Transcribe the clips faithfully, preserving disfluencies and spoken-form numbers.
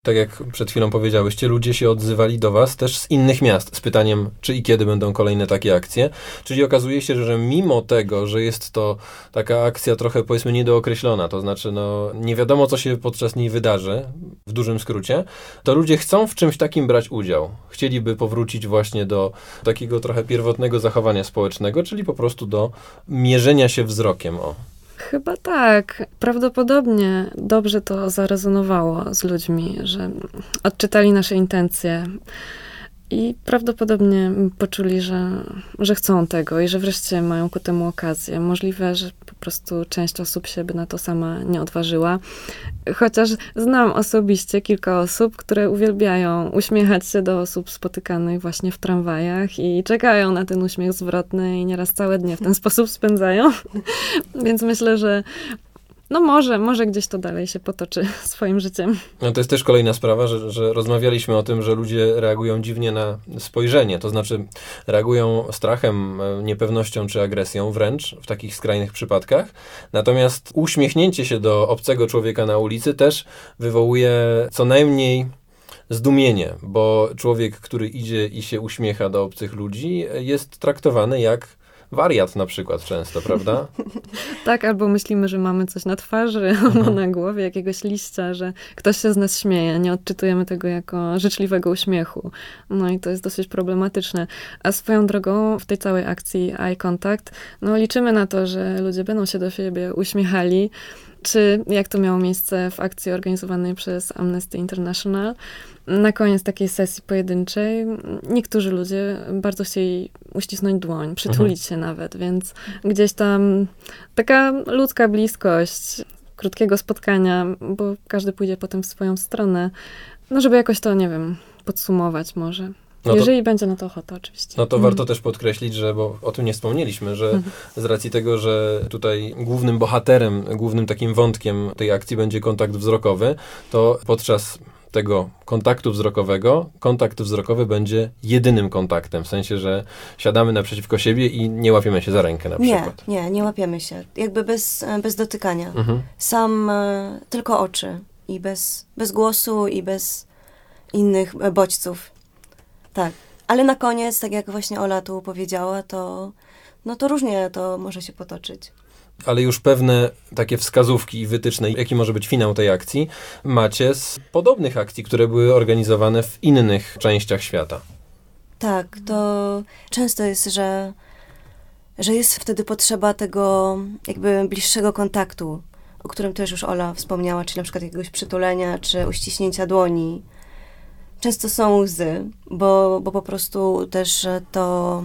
Tak jak przed chwilą powiedziałyście, ludzie się odzywali do was też z innych miast z pytaniem, czy i kiedy będą kolejne takie akcje. Czyli okazuje się, że mimo tego, że jest to taka akcja trochę powiedzmy niedookreślona, to znaczy no nie wiadomo, co się podczas niej wydarzy, w dużym skrócie, to ludzie chcą w czymś takim brać udział. Chcieliby powrócić właśnie do takiego trochę pierwotnego zachowania społecznego, czyli po prostu do mierzenia się wzrokiem. O. Chyba tak. Prawdopodobnie dobrze to zarezonowało z ludźmi, że odczytali nasze intencje i prawdopodobnie poczuli, że, że chcą tego i że wreszcie mają ku temu okazję. Możliwe, że po prostu część osób się by na to sama nie odważyła. Chociaż znam osobiście kilka osób, które uwielbiają uśmiechać się do osób spotykanych właśnie w tramwajach i czekają na ten uśmiech zwrotny i nieraz całe dnie w ten sposób spędzają. Więc myślę, że no może, może gdzieś to dalej się potoczy swoim życiem. No to jest też kolejna sprawa, że, że rozmawialiśmy o tym, że ludzie reagują dziwnie na spojrzenie, to znaczy reagują strachem, niepewnością czy agresją wręcz w takich skrajnych przypadkach. Natomiast uśmiechnięcie się do obcego człowieka na ulicy też wywołuje co najmniej zdumienie, bo człowiek, który idzie i się uśmiecha do obcych ludzi, jest traktowany jak wariat na przykład często, prawda? Tak, albo myślimy, że mamy coś na twarzy, albo mhm. na głowie, jakiegoś liścia, że ktoś się z nas śmieje. Nie odczytujemy tego jako życzliwego uśmiechu. No i to jest dosyć problematyczne. A swoją drogą w tej całej akcji Eye Contact, no liczymy na to, że ludzie będą się do siebie uśmiechali, czy jak to miało miejsce w akcji organizowanej przez Amnesty International. Na koniec takiej sesji pojedynczej niektórzy ludzie bardzo chcieli uścisnąć dłoń, przytulić mhm. się nawet, więc gdzieś tam taka ludzka bliskość, krótkiego spotkania, bo każdy pójdzie potem w swoją stronę, no żeby jakoś to, nie wiem, podsumować może. No to, jeżeli będzie na to ochota, oczywiście. No to mhm. warto też podkreślić, że, bo o tym nie wspomnieliśmy, że mhm. z racji tego, że tutaj głównym bohaterem, głównym takim wątkiem tej akcji będzie kontakt wzrokowy, to podczas tego kontaktu wzrokowego, kontakt wzrokowy będzie jedynym kontaktem, w sensie, że siadamy naprzeciwko siebie i nie łapiemy się za rękę na przykład. Nie, nie, nie łapiemy się. Jakby bez, bez dotykania. Mhm. Sam e, tylko oczy i bez, bez głosu i bez innych bodźców. Tak, ale na koniec, tak jak właśnie Ola tu powiedziała, to, no to różnie to może się potoczyć. Ale już pewne takie wskazówki i wytyczne, jaki może być finał tej akcji, macie z podobnych akcji, które były organizowane w innych częściach świata. Tak, to często jest, że, że jest wtedy potrzeba tego jakby bliższego kontaktu, o którym też już Ola wspomniała, czyli na przykład jakiegoś przytulenia, czy uściśnięcia dłoni. Często są łzy, bo, bo po prostu też to,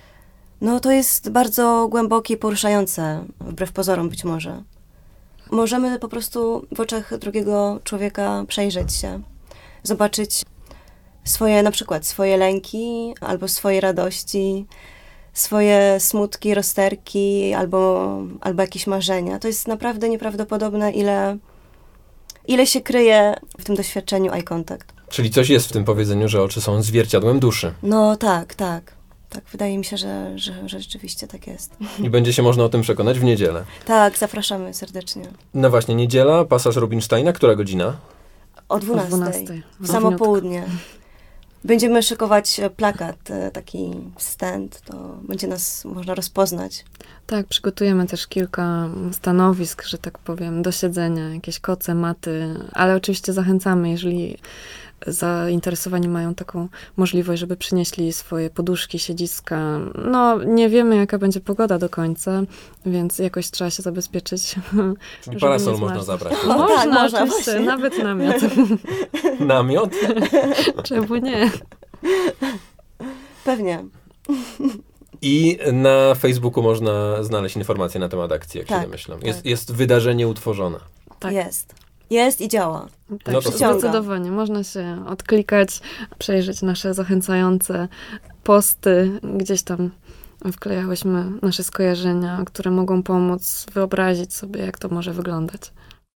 no to jest bardzo głębokie i poruszające, wbrew pozorom być może. Możemy po prostu w oczach drugiego człowieka przejrzeć się, zobaczyć swoje, na przykład swoje lęki, albo swoje radości, swoje smutki, rozterki, albo, albo jakieś marzenia. To jest naprawdę nieprawdopodobne, ile, ile się kryje w tym doświadczeniu eye contact. Czyli coś jest w tym powiedzeniu, że oczy są zwierciadłem duszy. No tak, tak. Tak, wydaje mi się, że, że, że rzeczywiście tak jest. I będzie się można o tym przekonać w niedzielę. Tak, zapraszamy serdecznie. No właśnie, niedziela, pasaż Rubinsteina, która godzina? O dwunastej. W samo południe. Będziemy szykować plakat, taki stand, to będzie nas można rozpoznać. Tak, przygotujemy też kilka stanowisk, że tak powiem, do siedzenia, jakieś koce, maty, ale oczywiście zachęcamy, jeżeli zainteresowani mają taką możliwość, żeby przynieśli swoje poduszki, siedziska. No, nie wiemy, jaka będzie pogoda do końca, więc jakoś trzeba się zabezpieczyć. Czyli parasol można zabrać. No, można, tak, można oczywiście, właśnie. nawet namiot. Namiot? Czemu nie? Pewnie. I na Facebooku można znaleźć informacje na temat akcji, jak tak, się domyślam. Tak. Jest, jest wydarzenie utworzone. Tak. Jest. Jest i działa. Tak, no to zdecydowanie. Można się odklikać, przejrzeć nasze zachęcające posty. Gdzieś tam wklejałyśmy nasze skojarzenia, które mogą pomóc wyobrazić sobie, jak to może wyglądać.